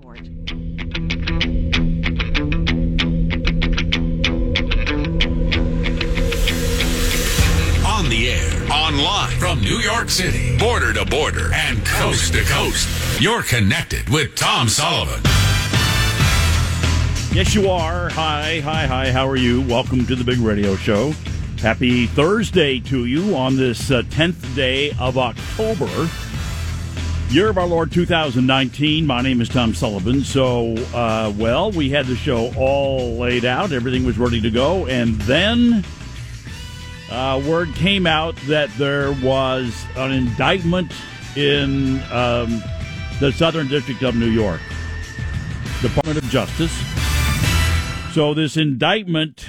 Report. On the air, online, from New York City, border to border, and coast to coast. You're connected with Tom Sullivan. Yes, you are. Hi. How are you? Welcome to the Big Radio Show. Happy Thursday to you on this 10th day of October. Year of our Lord 2019. My name is Tom Sullivan. So, we had the show all laid out. Everything was ready to go. And then word came out that there was an indictment in the Southern District of New York, Department of Justice. So this indictment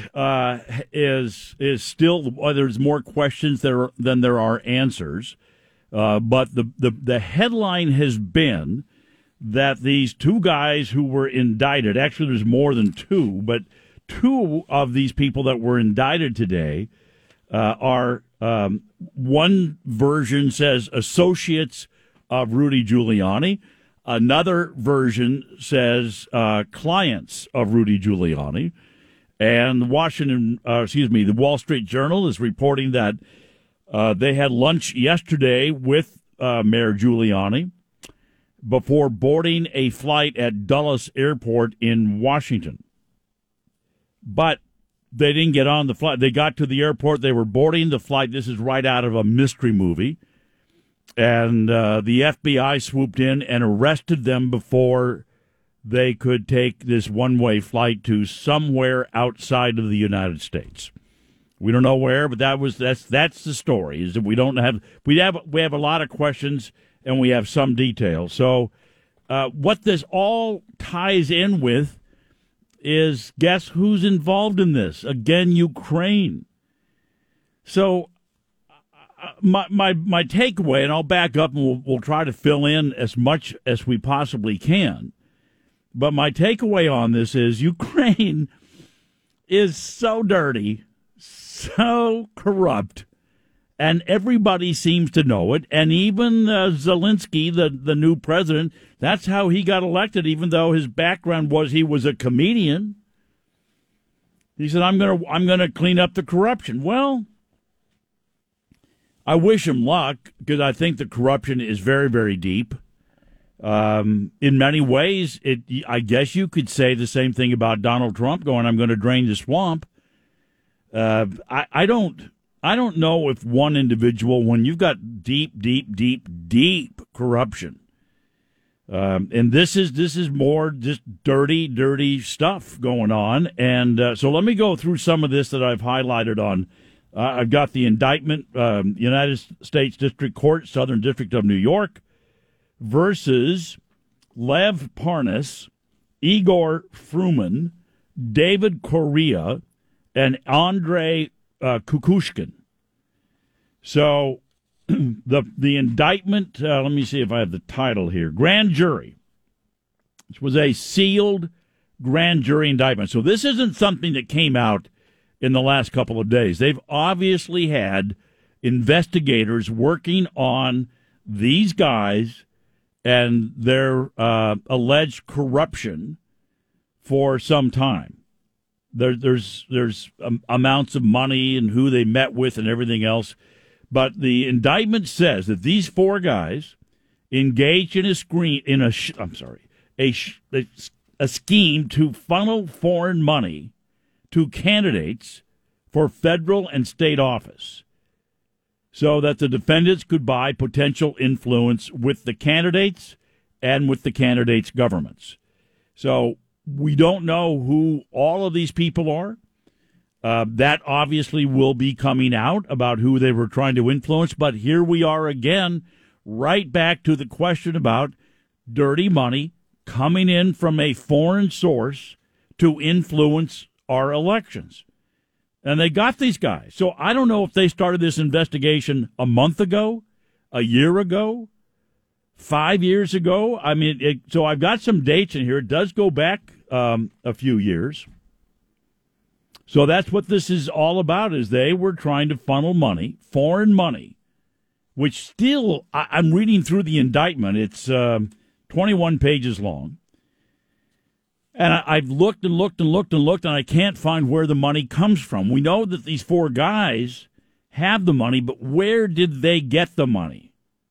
is still, there's more questions than there are answers. But the headline has been that these two guys who were indicted, actually there's more than two, but two of these people that were indicted today are, one version says associates of Rudy Giuliani. Another version says clients of Rudy Giuliani. And the Wall Street Journal is reporting that they had lunch yesterday with Mayor Giuliani before boarding a flight at Dulles Airport in Washington. But they didn't get on the flight. They got to the airport. They were boarding the flight. This is right out of a mystery movie. And the FBI swooped in and arrested them before they could take this one-way flight to somewhere outside of the United States. We don't know where, but that's the story. Is that we have a lot of questions and we have some details. So what this all ties in with is, guess who's involved in this? Again, Ukraine. So my takeaway, and I'll back up and we'll try to fill in as much as we possibly can. But my takeaway on this is Ukraine is so dirty, so corrupt, and everybody seems to know it. And even Zelensky, the new president, that's how he got elected, even though his background was he was a comedian. He said, I'm gonna clean up the corruption. Well, I wish him luck, because I think the corruption is very, very deep. In many ways, I guess you could say the same thing about Donald Trump going, I'm going to drain the swamp. I don't know if one individual, when you've got deep corruption, and this is more just dirty stuff going on. And so let me go through some of this that I've highlighted on. I've got the indictment, United States District Court, Southern District of New York, versus Lev Parnas, Igor Fruman, David Correa, and Andrei Kukushkin. So the indictment, let me see if I have the title here, grand jury, which was a sealed grand jury indictment. So this isn't something that came out in the last couple of days. They've obviously had investigators working on these guys and their alleged corruption for some time. There's amounts of money and who they met with and everything else. But the indictment says that these four guys engaged in a scheme to funnel foreign money to candidates for federal and state office, so that the defendants could buy potential influence with the candidates and with the candidates' governments. So we don't know who all of these people are. That obviously will be coming out about who they were trying to influence. But here we are again, right back to the question about dirty money coming in from a foreign source to influence our elections. And they got these guys. So I don't know if they started this investigation a month ago, a year ago, 5 years ago. I mean, so I've got some dates in here. It does go back a few years. So that's what this is all about, is they were trying to funnel money, foreign money, which still, I'm reading through the indictment. It's 21 pages long. And I've looked and looked and looked and looked, and I can't find where the money comes from. We know that these four guys have the money, but where did they get the money?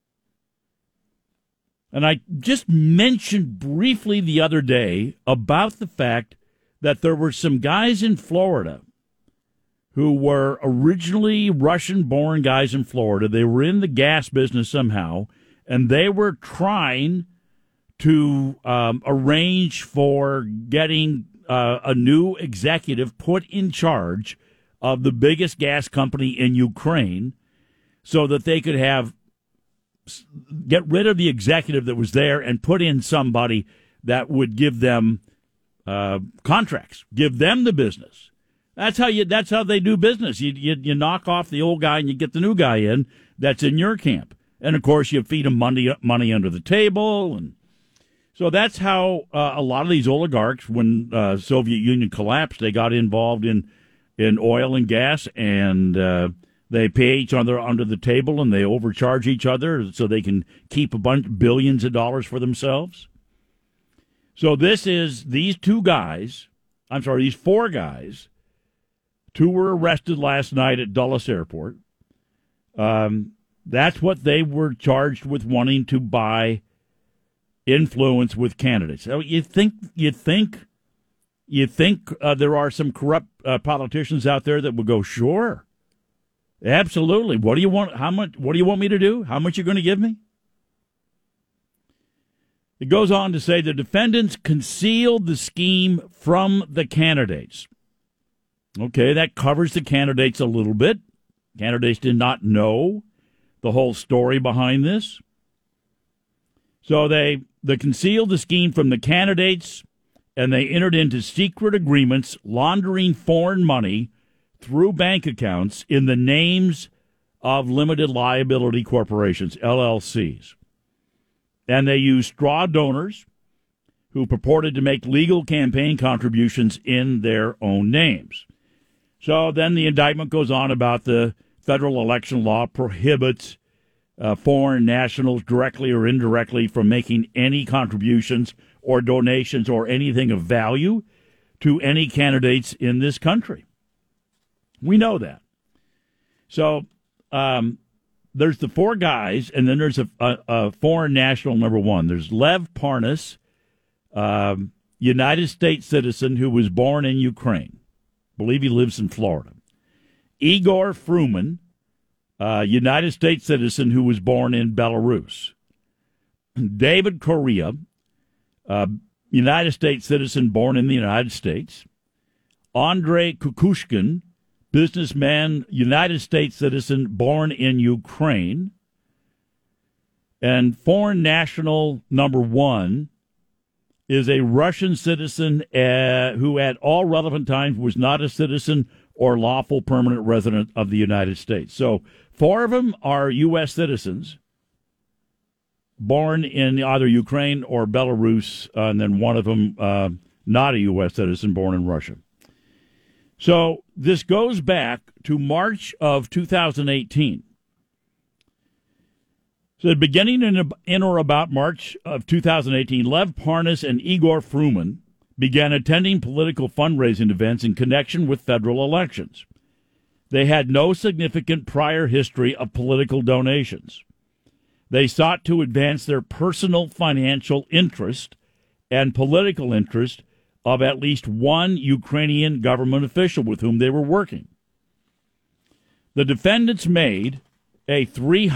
And I just mentioned briefly the other day about the fact that there were some guys in Florida who were originally Russian-born guys in Florida. They were in the gas business somehow, and they were trying to arrange for getting a new executive put in charge of the biggest gas company in Ukraine so that they could get rid of the executive that was there and put in somebody that would give them contracts, give them the business. That's how they do business. You knock off the old guy and you get the new guy in that's in your camp. And, of course, you feed them money under the table. And so that's how a lot of these oligarchs, when Soviet Union collapsed, they got involved in oil and gas, and they pay each other under the table, and they overcharge each other so they can keep billions of dollars for themselves. So these four guys, two were arrested last night at Dulles Airport. That's what they were charged with, wanting to buy influence with candidates. So you think there are some corrupt politicians out there that would go, sure, absolutely. What do you want? How much? What do you want me to do? How much are you going to give me? It goes on to say the defendants concealed the scheme from the candidates. Okay, that covers the candidates a little bit. Candidates did not know the whole story behind this. So they concealed the scheme from the candidates, and they entered into secret agreements laundering foreign money through bank accounts in the names of limited liability corporations, LLCs. And they used straw donors who purported to make legal campaign contributions in their own names. So then the indictment goes on about the federal election law prohibits foreign nationals directly or indirectly from making any contributions or donations or anything of value to any candidates in this country. We know that. So there's the four guys, and then there's a foreign national number one. There's Lev Parnas, United States citizen who was born in Ukraine. I believe he lives in Florida. Igor Fruman, United States citizen who was born in Belarus. David Correa, United States citizen born in the United States. Andrei Kukushkin, businessman, United States citizen born in Ukraine. And foreign national number one is a Russian citizen who at all relevant times was not a citizen or lawful permanent resident of the United States. So four of them are U.S. citizens born in either Ukraine or Belarus, and then one of them not a U.S. citizen born in Russia. So this goes back to March of 2018. So beginning in or about March of 2018, Lev Parnas and Igor Fruman began attending political fundraising events in connection with federal elections. They had no significant prior history of political donations. They sought to advance their personal financial interest and political interest of at least one Ukrainian government official with whom they were working. The defendants made a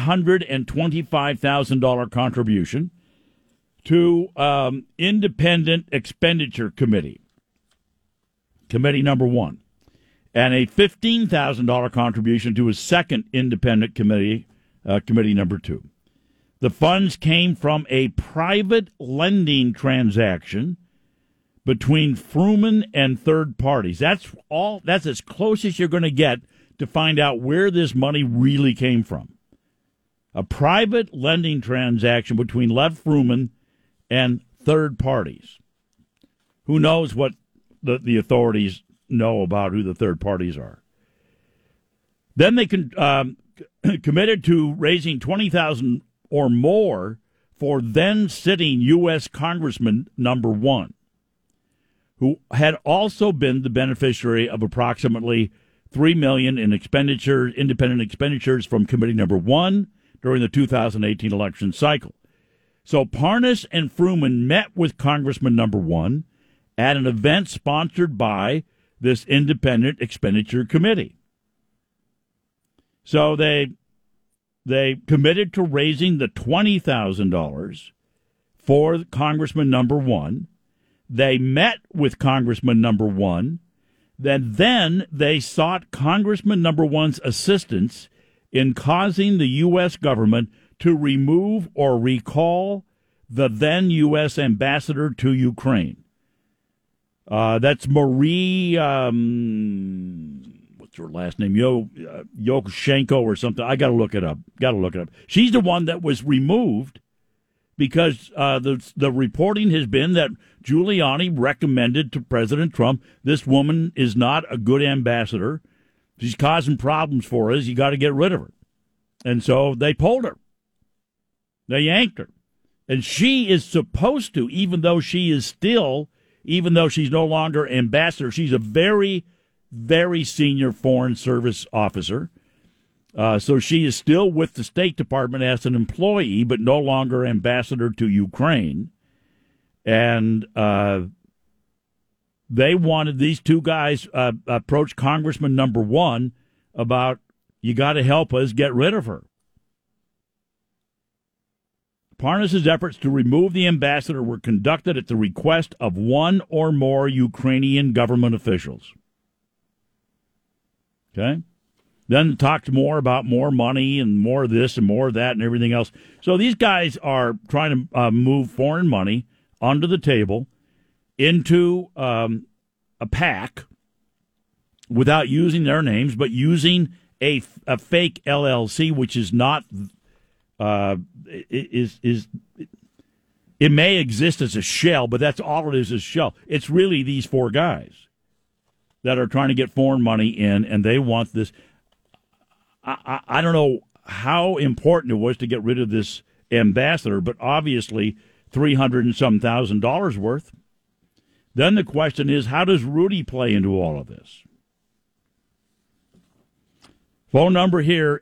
$325,000 contribution to Independent Expenditure Committee, Committee number one, and a $15,000 contribution to a second independent committee, Committee number two. The funds came from a private lending transaction between Fruman and third parties. That's as close as you're going to get to find out where this money really came from. A private lending transaction between Lev Fruman and third parties. Who knows what the authorities know about who the third parties are? Then they committed to raising $20,000 or more for then sitting U.S. Congressman number one. who had also been the beneficiary of approximately $3 million in independent expenditures from Committee Number 1 during the 2018 election cycle. So Parnas and Fruman met with Congressman Number 1 at an event sponsored by this Independent Expenditure Committee. So they committed to raising the $20,000 for Congressman Number 1. They met with Congressman Number 1. Then they sought Congressman Number 1's assistance in causing the U.S. government to remove or recall the then U.S. ambassador to Ukraine. That's Marie, what's her last name? Yoshenko or something. I got to look it up. She's the one that was removed because the reporting has been that Giuliani recommended to President Trump, this woman is not a good ambassador. She's causing problems for us. You got to get rid of her. And so they pulled her. They yanked her. And she is supposed to, even though she's no longer ambassador, she's a very, very senior Foreign Service officer. So she is still with the State Department as an employee, but no longer ambassador to Ukraine. And they wanted these two guys approach Congressman Number 1 about, you got to help us get rid of her. Parnas' efforts to remove the ambassador were conducted at the request of one or more Ukrainian government officials. Okay? Then talked more about more money and more of this and more of that and everything else. So these guys are trying to move foreign money onto the table into a PAC without using their names, but using a fake LLC, which is not it may exist as a shell, but that's all it is a shell. It's really these four guys that are trying to get foreign money in, and they want this. I don't know how important it was to get rid of this ambassador, but obviously $300,000 and some worth. Then the question is, how does Rudy play into all of this? Phone number here,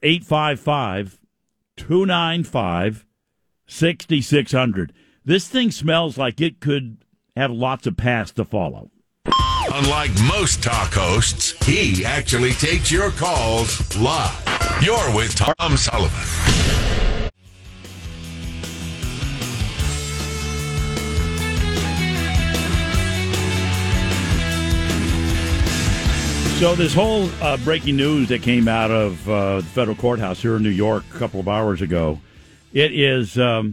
855-295-6600. This thing smells like it could have lots of paths to follow. Unlike most talk hosts, he actually takes your calls live. You're with Tom Sullivan. So this whole breaking news that came out of the federal courthouse here in New York a couple of hours ago, it is, I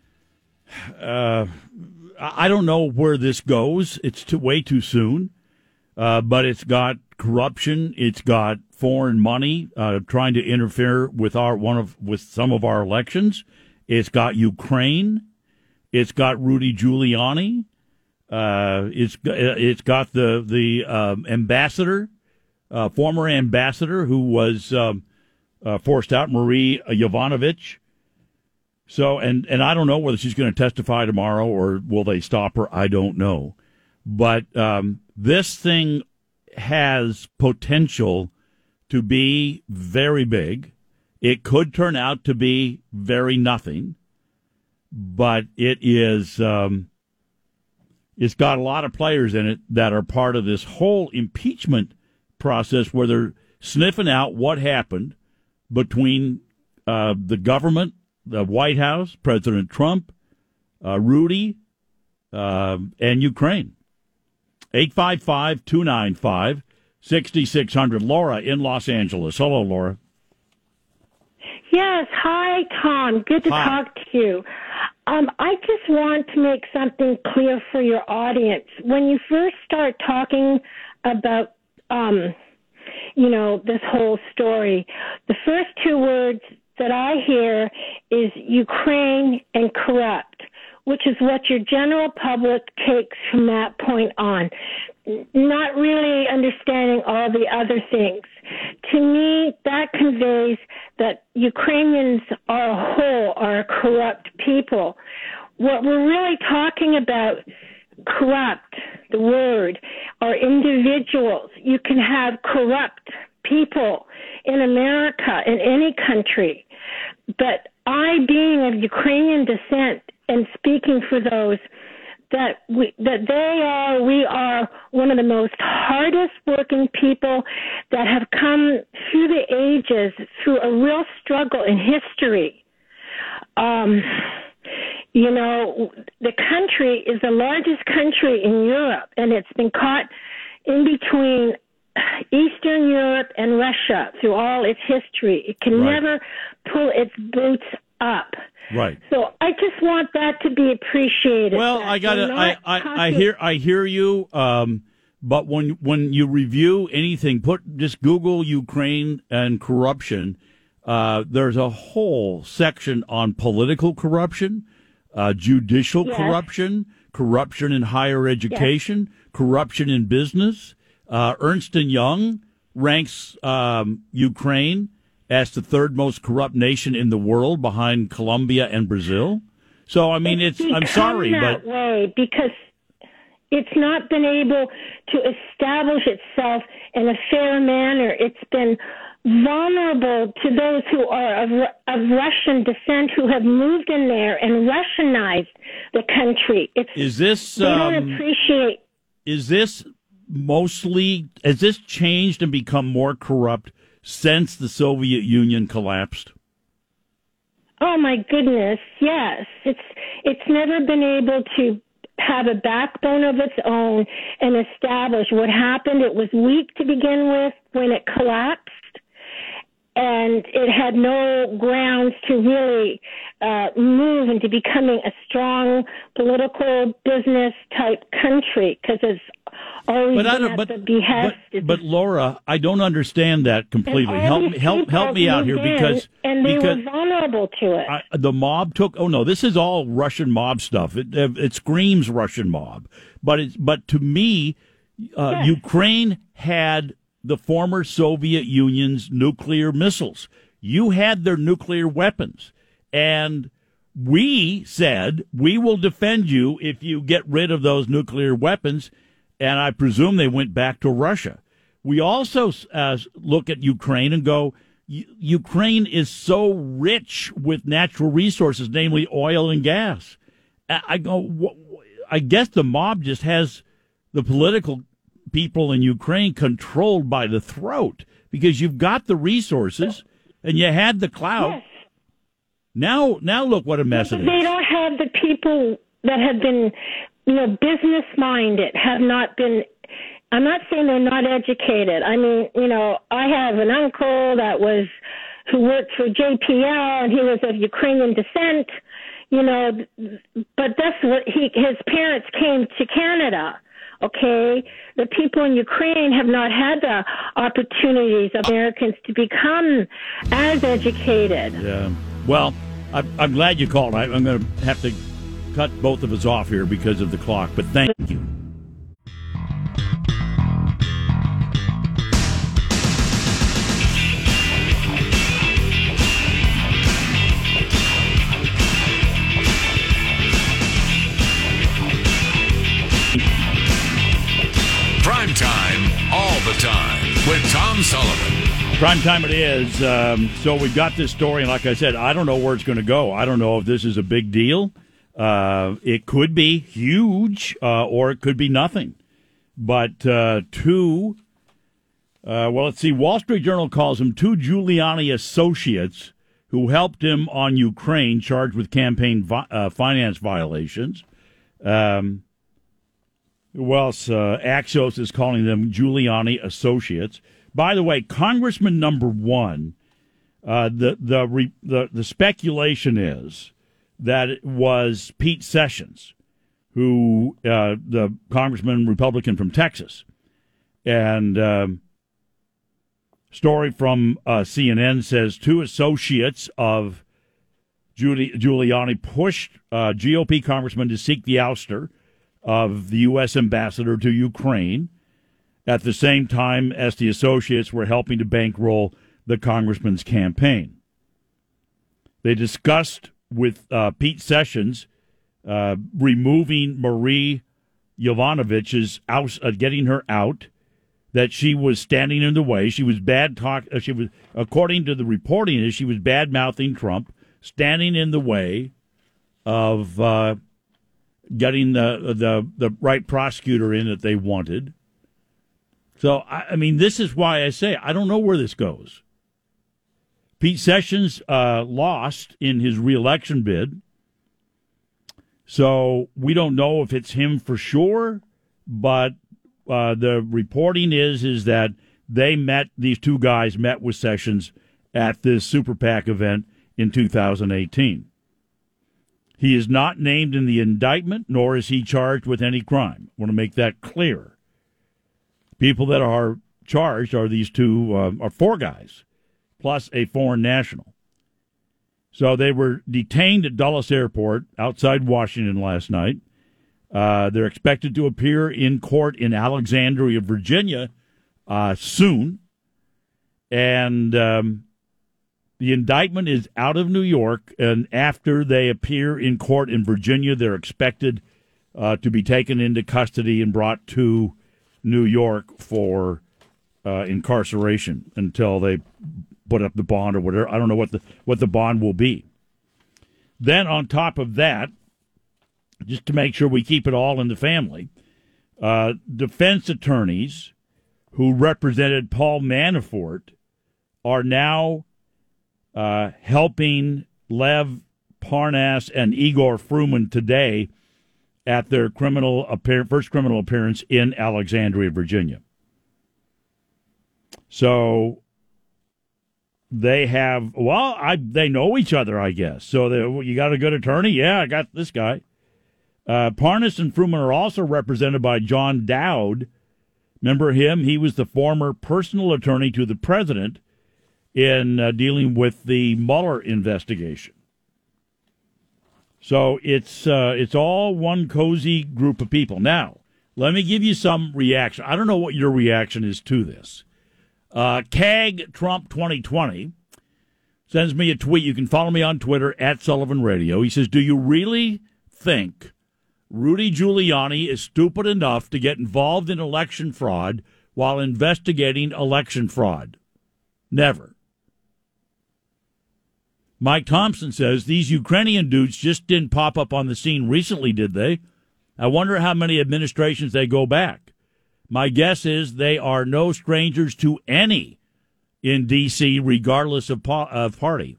don't know where this goes. It's way too soon, but it's got corruption. It's got foreign money trying to interfere with with some of our elections. It's got Ukraine. It's got Rudy Giuliani. It's got the ambassador. Former ambassador who was forced out, Marie Yovanovitch. So, and I don't know whether she's going to testify tomorrow or will they stop her. I don't know. But this thing has potential to be very big. It could turn out to be very nothing. But it is, it's got a lot of players in it that are part of this whole impeachment process where they're sniffing out what happened between the government, the White House, President Trump, Rudy, and Ukraine. 855-295-6600. Laura in Los Angeles. Hello, Laura. Yes. Hi, Tom. Good to talk to you. I just want to make something clear for your audience. When you first start talking about this whole story, the first two words that I hear is Ukraine and corrupt, which is what your general public takes from that point on, not really understanding all the other things. To me, that conveys that Ukrainians are a whole are a corrupt people. What we're really talking about, corrupt, the word, or individuals. You can have corrupt people in America, in any country. But I, being of Ukrainian descent and speaking for those, we are one of the most hardest working people that have come through the ages through a real struggle in history. The country is the largest country in Europe, and it's been caught in between Eastern Europe and Russia through all its history. It can never pull its boots up. Right. So I just want that to be appreciated. Well, I hear you. But when you review anything, just Google Ukraine and corruption. There's a whole section on political corruption, judicial corruption, corruption in higher education, corruption in business. Ernst & Young ranks Ukraine as the third most corrupt nation in the world, behind Colombia and Brazil. So, I mean, I'm sorry, that way because it's not been able to establish itself in a fair manner. It's been vulnerable to those who are of Russian descent, who have moved in there and Russianized the country. They don't appreciate. Has this changed and become more corrupt since the Soviet Union collapsed? Oh my goodness, yes. It's never been able to have a backbone of its own and establish what happened. It was weak to begin with when it collapsed, and it had no grounds to really move into becoming a strong political business type country, because it's always the behest. But Laura, I don't understand that completely. Help me out here, because were vulnerable to it. The mob took. Oh no, this is all Russian mob stuff. It screams Russian mob. But to me, Ukraine had the former Soviet Union's nuclear missiles. You had their nuclear weapons, and we said we will defend you if you get rid of those nuclear weapons. And I presume they went back to Russia. We also look at Ukraine and go, Ukraine is so rich with natural resources, namely oil and gas. I guess the mob just has the political people in Ukraine controlled by the throat, because you've got the resources and you had the clout. Yes. Now look what a mess it is. They don't have the people that have been, business minded, have not been. I'm not saying they're not educated. I mean, I have an uncle who worked for JPL, and he was of Ukrainian descent, but that's what his parents came to Canada. Okay, the people in Ukraine have not had the opportunities of Americans to become as educated. Yeah. Well, I'm glad you called. I'm going to have to cut both of us off here because of the clock, but thank you. Prime time, all the time, with Tom Sullivan. Prime time it is. So we've got this story, and like I said, I don't know where it's going to go. I don't know if this is a big deal. It could be huge, or it could be nothing. But let's see, Wall Street Journal calls them two Giuliani associates who helped him on Ukraine, charged with campaign finance violations. Axios is calling them Giuliani associates. By the way, Congressman number one, the speculation is that it was Pete Sessions, who the congressman Republican from Texas, and story from CNN says two associates of Giuliani pushed GOP congressman to seek the ouster of the U.S. ambassador to Ukraine at the same time as the associates were helping to bankroll the congressman's campaign. They discussed with Pete Sessions removing Marie Yovanovitch's getting her out, that she was standing in the way. She was she was, according to the reporting, she was bad-mouthing Trump, standing in the way of getting the right prosecutor in that they wanted. So, I mean, this is why I say I don't know where this goes. Pete Sessions lost in his reelection bid, so we don't know if it's him for sure, but the reporting is that these two guys met with Sessions at this Super PAC event in 2018. He is not named in the indictment, nor is he charged with any crime. I want to make that clear. People that are charged are these are four guys, plus a foreign national. So they were detained at Dulles Airport outside Washington last night. They're expected to appear in court in Alexandria, Virginia, soon. And the indictment is out of New York, and after they appear in court in Virginia, they're expected to be taken into custody and brought to New York for incarceration until they put up the bond or whatever. I don't know what the bond will be. Then on top of that, just to make sure we keep it all in the family, defense attorneys who represented Paul Manafort are now helping Lev Parnas and Igor Fruman today at their first criminal appearance in Alexandria, Virginia. So they they know each other, I guess. So you got a good attorney? Yeah, I got this guy. Parnas and Fruman are also represented by John Dowd. Remember him? He was the former personal attorney to the president in dealing with the Mueller investigation. So it's all one cozy group of people. Now, let me give you some reaction. I don't know what your reaction is to this. CAG Trump 2020 sends me a tweet. You can follow me on Twitter at Sullivan Radio. He says, do you really think Rudy Giuliani is stupid enough to get involved in election fraud while investigating election fraud? Never. Mike Thompson says, these Ukrainian dudes just didn't pop up on the scene recently, did they? I wonder how many administrations they go back. My guess is they are no strangers to any in D.C., regardless of party.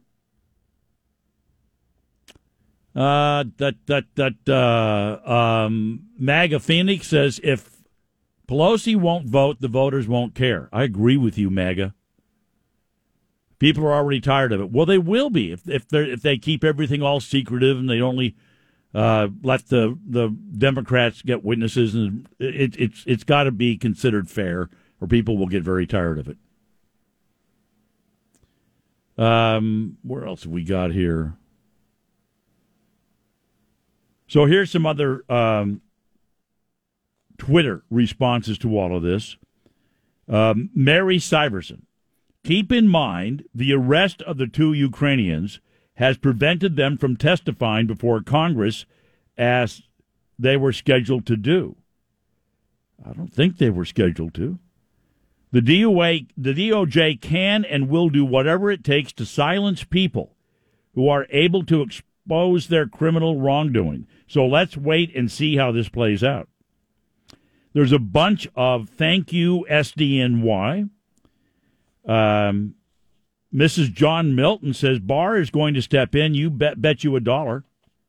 MAGA Phoenix says, if Pelosi won't vote, the voters won't care. I agree with you, MAGA. People are already tired of it. Well, they will be if they keep everything all secretive and they only let the Democrats get witnesses, and it's got to be considered fair, or people will get very tired of it. Where else have we got here? So here's some other Twitter responses to all of this. Mary Syverson. Keep in mind, the arrest of the two Ukrainians has prevented them from testifying before Congress as they were scheduled to do. I don't think they were scheduled to. The DOJ can and will do whatever it takes to silence people who are able to expose their criminal wrongdoing. So let's wait and see how this plays out. There's a bunch of thank you, SDNY. Mrs. John Milton says, Barr is going to step in. You bet you $1.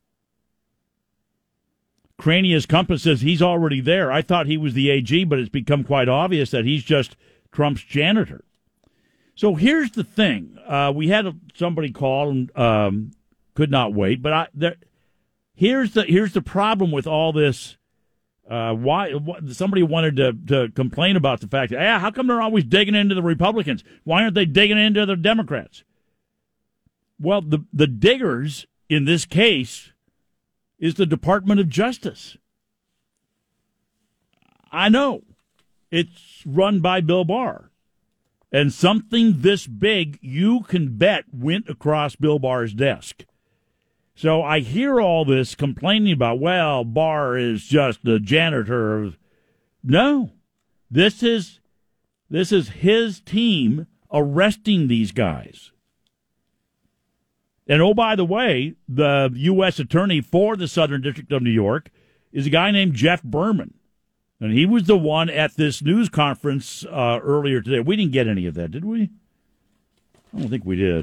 Crania's Compass says he's already there. I thought he was the AG, but it's become quite obvious that he's just Trump's janitor. So here's the thing. We had somebody call and could not wait, but here's the problem with all this. Why somebody wanted to complain about the fact that, how come they're always digging into the Republicans? Why aren't they digging into the Democrats? Well, the diggers in this case is the Department of Justice. I know it's run by Bill Barr, and something this big, you can bet, went across Bill Barr's desk. So I hear all this complaining about, well, Barr is just the janitor. No, this is his team arresting these guys. And, oh, by the way, the U.S. attorney for the Southern District of New York is a guy named Jeff Berman. And he was the one at this news conference earlier today. We didn't get any of that, did we? I don't think we did.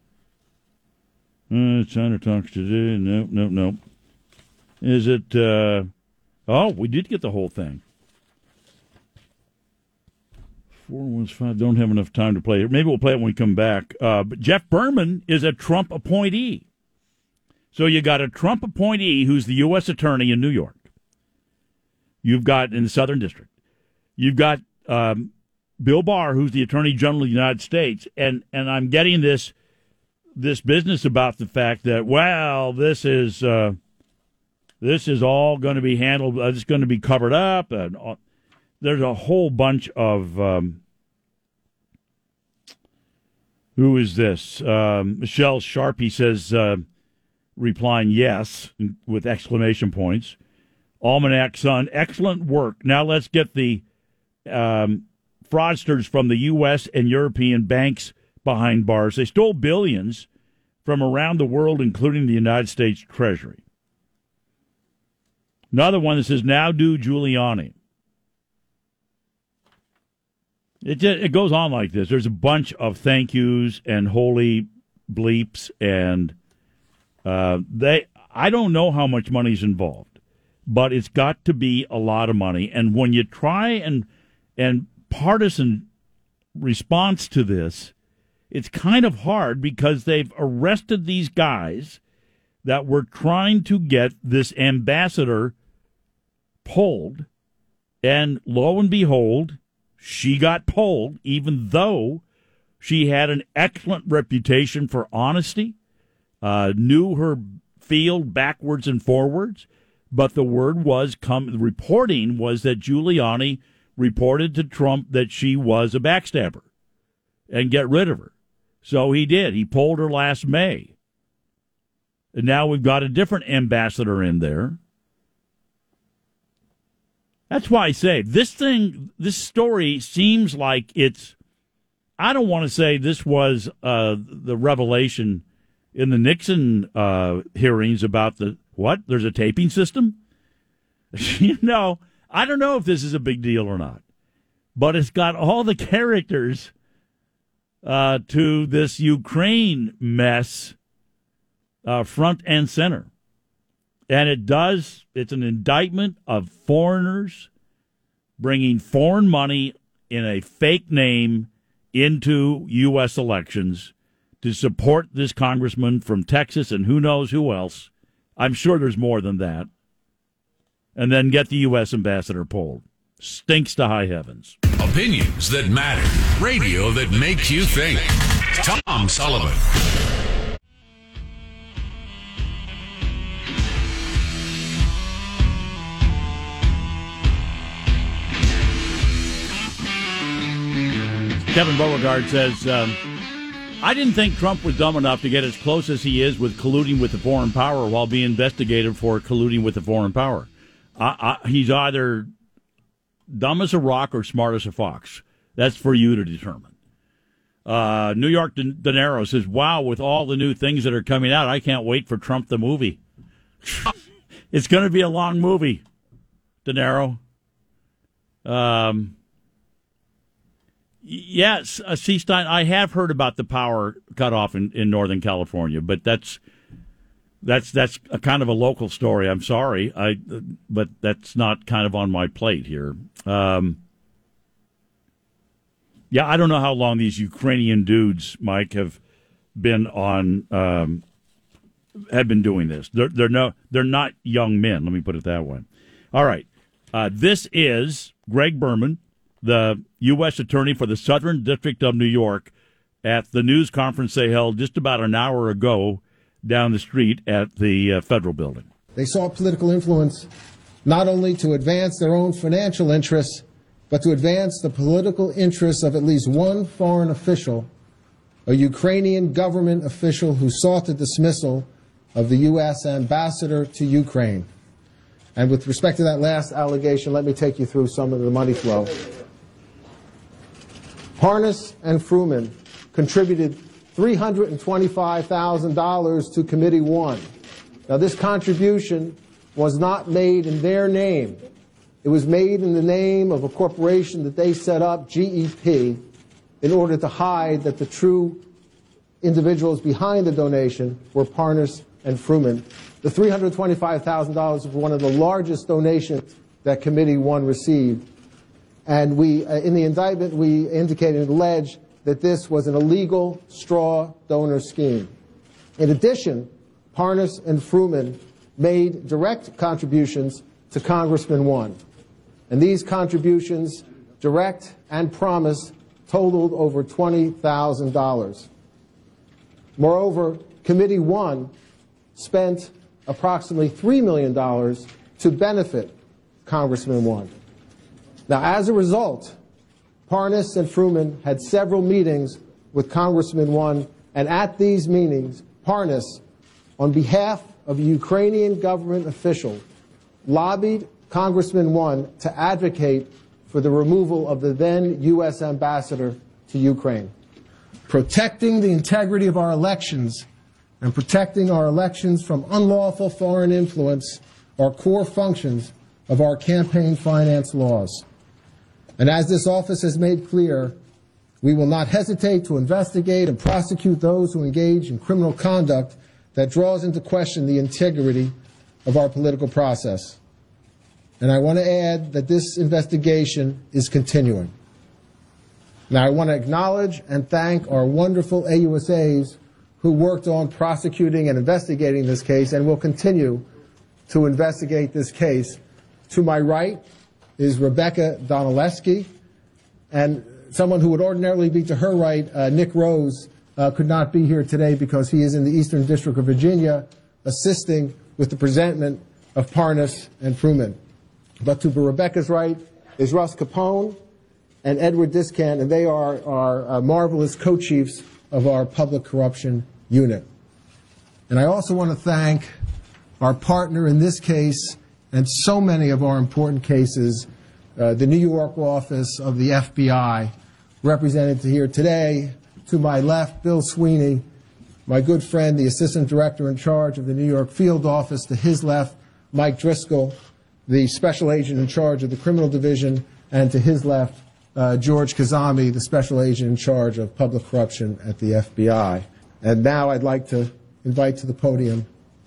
China talks today. No. Is it? Oh, we did get the whole thing. 415. Don't have enough time to play it. Maybe we'll play it when we come back. But Jeff Berman is a Trump appointee. So you got a Trump appointee who's the U.S. attorney in New York. You've got in the Southern District. You've got Bill Barr, who's the Attorney General of the United States, and I'm getting this business about the fact that, well, this is all going to be handled. It's going to be covered up. And there's a whole bunch of who is this? Michelle Sharpie says, replying yes with exclamation points. Almanac Sun, excellent work. Now let's get the fraudsters from the U.S. and European banks behind bars. They stole billions from around the world, including the United States Treasury. Another one that says, now do Giuliani. It goes on like this. There's a bunch of thank yous and holy bleeps, and I don't know how much money's involved. But it's got to be a lot of money. And when you try and partisan response to this, it's kind of hard because they've arrested these guys that were trying to get this ambassador pulled. And lo and behold, she got pulled, even though she had an excellent reputation for honesty, knew her field backwards and forwards. But the word was reporting was that Giuliani reported to Trump that she was a backstabber and get rid of her. So he did. He pulled her last May. And now we've got a different ambassador in there. That's why I say this story seems like it's, I don't want to say this was the revelation in the Nixon hearings about what? There's a taping system? I don't know if this is a big deal or not. But it's got all the characters to this Ukraine mess front and center. And it's an indictment of foreigners bringing foreign money in a fake name into U.S. elections to support this congressman from Texas and who knows who else. I'm sure there's more than that. And then get the U.S. ambassador pulled. Stinks to high heavens. Opinions that matter. Radio that makes you think. Tom Sullivan. Kevin Beauregard says, I didn't think Trump was dumb enough to get as close as he is with colluding with the foreign power while being investigated for colluding with the foreign power. He's either dumb as a rock or smart as a fox. That's for you to determine. New York De Niro says, wow, with all the new things that are coming out, I can't wait for Trump the movie. It's going to be a long movie, De Niro. Yes, C. Stein, I have heard about the power cutoff in Northern California, but that's a kind of a local story. I'm sorry, but that's not kind of on my plate here. Yeah, I don't know how long these Ukrainian dudes, Mike, have been doing this. They're not young men. Let me put it that way. All right, this is Greg Berman, the U.S. Attorney for the Southern District of New York, at the news conference they held just about an hour ago down the street at the federal building. They sought political influence not only to advance their own financial interests, but to advance the political interests of at least one foreign official, a Ukrainian government official who sought the dismissal of the U.S. ambassador to Ukraine. And with respect to that last allegation, let me take you through some of the money flow. Parnas and Fruman contributed $325,000 to Committee 1. Now, this contribution was not made in their name. It was made in the name of a corporation that they set up, GEP, in order to hide that the true individuals behind the donation were Parnas and Fruman. The $325,000 was one of the largest donations that Committee 1 received. And we, in the indictment, we indicated and alleged that this was an illegal straw donor scheme. In addition, Parnas and Fruman made direct contributions to Congressman 1. And these contributions, direct and promised, totaled over $20,000. Moreover, Committee 1 spent approximately $3 million to benefit Congressman 1. Now, as a result, Parnas and Fruman had several meetings with Congressman 1, and at these meetings, Parnas, on behalf of a Ukrainian government official, lobbied Congressman 1 to advocate for the removal of the then U.S. ambassador to Ukraine. Protecting the integrity of our elections and protecting our elections from unlawful foreign influence are core functions of our campaign finance laws. And as this office has made clear, we will not hesitate to investigate and prosecute those who engage in criminal conduct that draws into question the integrity of our political process. And I want to add that this investigation is continuing. Now, I want to acknowledge and thank our wonderful AUSAs who worked on prosecuting and investigating this case and will continue to investigate this case. To my right is Rebecca Donaleski, and someone who would ordinarily be to her right, Nick Rose, could not be here today because he is in the Eastern District of Virginia assisting with the presentment of Parnas and Fruman. But to Rebecca's right is Russ Capone and Edward Discant, and they are our marvelous co-chiefs of our public corruption unit. And I also want to thank our partner in this case and so many of our important cases, the New York office of the FBI, represented here today. To my left, Bill Sweeney, my good friend, the Assistant Director in charge of the New York Field Office. To his left, Mike Driscoll, the Special Agent in charge of the Criminal Division. And to his left, George Kazami, the Special Agent in charge of Public Corruption at the FBI. And now I'd like to invite to the podium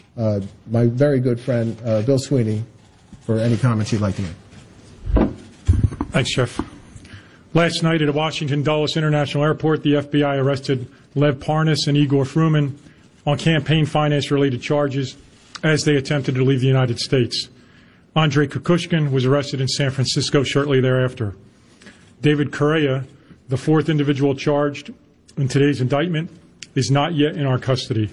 my very good friend, Bill Sweeney, for any comments he'd like to make. Thanks, Jeff. Last night at Washington Dulles International Airport, the FBI arrested Lev Parnas and Igor Fruman on campaign finance-related charges as they attempted to leave the United States. Andrei Kukushkin was arrested in San Francisco shortly thereafter. David Correa, the fourth individual charged in today's indictment, is not yet in our custody.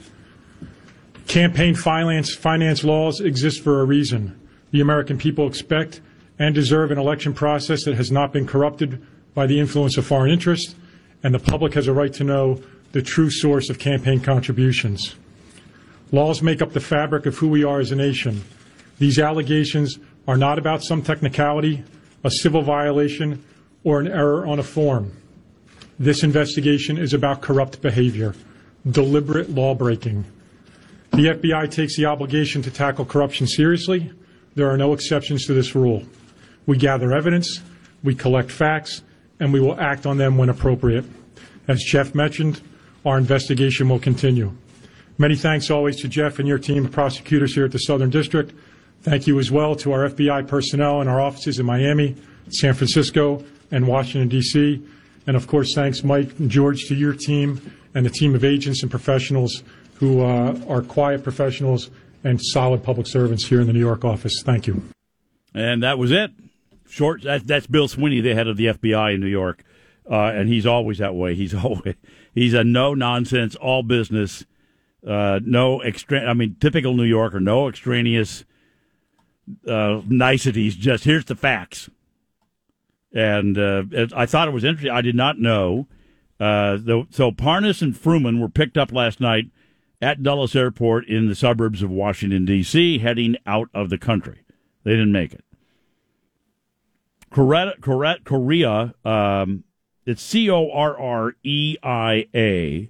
Campaign finance laws exist for a reason. The American people expect and deserve an election process that has not been corrupted by the influence of foreign interests, and the public has a right to know the true source of campaign contributions. Laws make up the fabric of who we are as a nation. These allegations are not about some technicality, a civil violation, or an error on a form. This investigation is about corrupt behavior, deliberate law-breaking. The FBI takes the obligation to tackle corruption seriously. There are no exceptions to this rule. We gather evidence, we collect facts, and we will act on them when appropriate. As Jeff mentioned, our investigation will continue. Many thanks always to Jeff and your team of prosecutors here at the Southern District. Thank you as well to our FBI personnel in our offices in Miami, San Francisco, and Washington, D.C. And, of course, thanks, Mike and George, to your team and the team of agents and professionals who are quiet professionals and solid public servants here in the New York office. Thank you. And that was it. Short. That's Bill Sweeney, the head of the FBI in New York, and he's always that way. He's a no nonsense, all business, typical New Yorker, no extraneous niceties. Just here's the facts. And I thought it was interesting. I did not know. So Parnas and Fruman were picked up last night at Dulles Airport in the suburbs of Washington, D.C., heading out of the country. They didn't make it. Korea, it's Correia.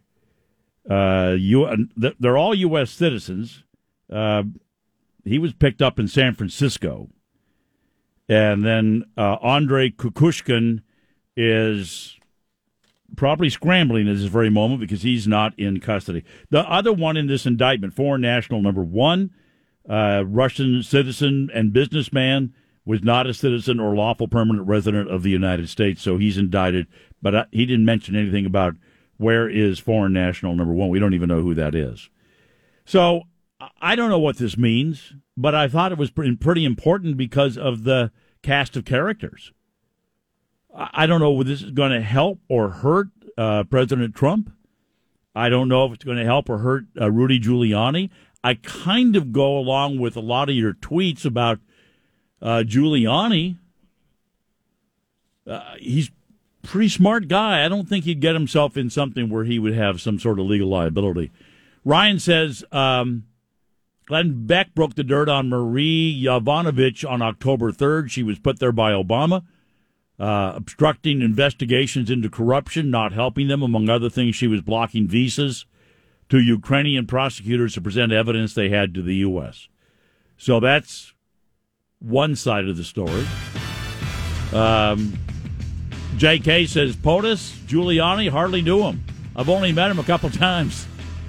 They're all U.S. citizens. He was picked up in San Francisco. And then Andrei Kukushkin is probably scrambling at this very moment because he's not in custody. The other one in this indictment, foreign national number 1, Russian citizen and businessman, was not a citizen or lawful permanent resident of the United States, so he's indicted. But he didn't mention anything about where is foreign national number 1. We don't even know who that is. So I don't know what this means, but I thought it was pretty important because of the cast of characters. I don't know whether this is going to help or hurt President Trump. I don't know if it's going to help or hurt Rudy Giuliani. I kind of go along with a lot of your tweets about Giuliani. He's a pretty smart guy. I don't think he'd get himself in something where he would have some sort of legal liability. Ryan says Glenn Beck broke the dirt on Marie Yovanovitch on October 3rd. She was put there by Obama. Obstructing investigations into corruption, not helping them. Among other things, she was blocking visas to Ukrainian prosecutors to present evidence they had to the U.S. So that's one side of the story. J.K. says, POTUS, Giuliani, hardly knew him. I've only met him a couple times.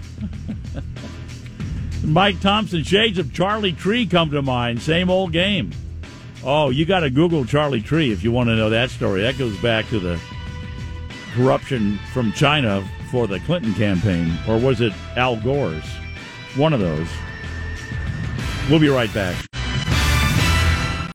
Mike Thompson, shades of Charlie Tree come to mind. Same old game. Oh, you got to Google Charlie Tree if you want to know that story. That goes back to the corruption from China for the Clinton campaign. Or was it Al Gore's? One of those. We'll be right back.